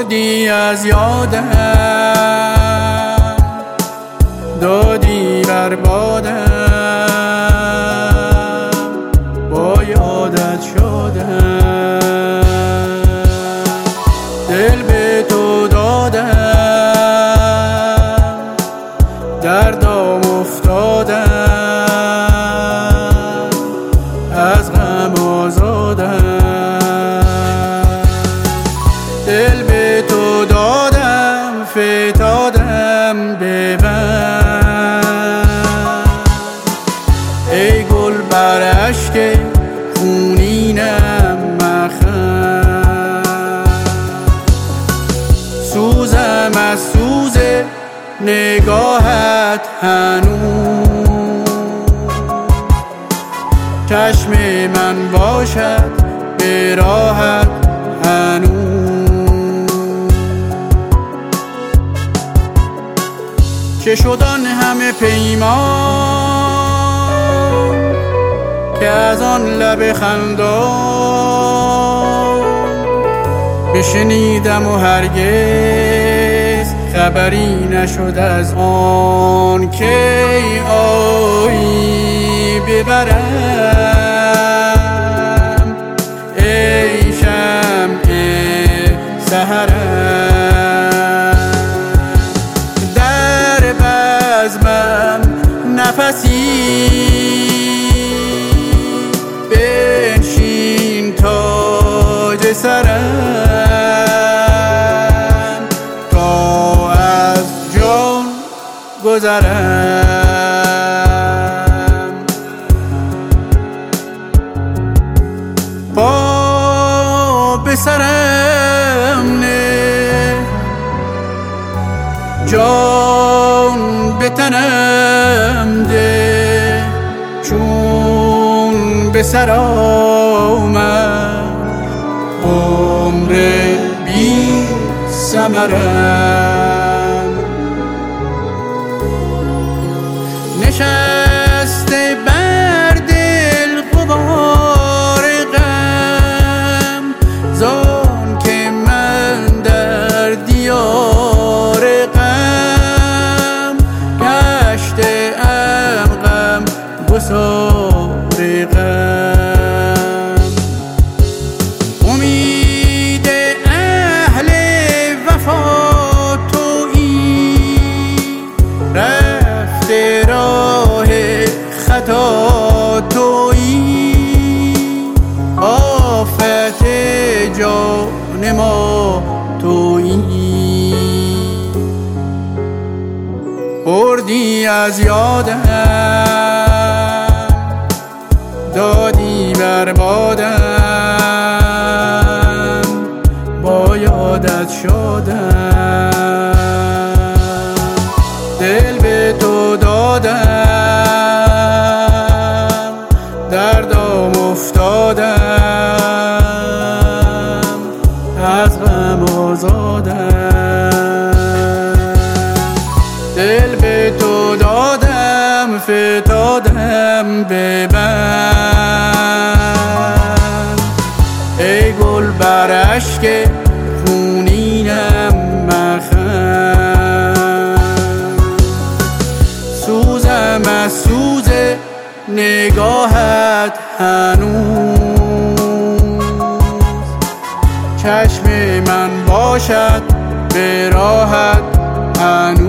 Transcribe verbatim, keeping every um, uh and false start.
بردی از یادم، دادی بر بادم، با یادت شدم. دل به تو دادم، دردام افتادم، از غم آزادم. دل به تو دادم، فتادم ببند. ای گل بر اشک خونینم مخند. سوزم از سوز نگاهت هنوز، چشم من باشد به راهت هنوز. چه شد آن همه پیمان که از آن لب خندان بشنیدم و هرگز خبری نشد از آن که آیی ببرم. ای شمع سحرم، در بزمم نفسی بنشین تاج سرم، تا از جان گذرم. پا به سرم نه، جان به تنم ده، چون به سر آمد عمر بی ثمرم. نشسته بر دل غبار غم، زان که من در دیار غم گشته ام غم گسار غم. امید اهل وفا تویی، رفته راه خطا تویی، آفت جان ما تویی. بردی از یادم، دادی بر بادم، با یادت شدم. دل به تو دادم، دردام افتادم، از غم آزادم. دل به تو دادم، فتادم ببند. ای گل بر اشک خونینم مخند. سوزم از سوز نگاهت هنوز، چشم من باشد به راهت هنوز.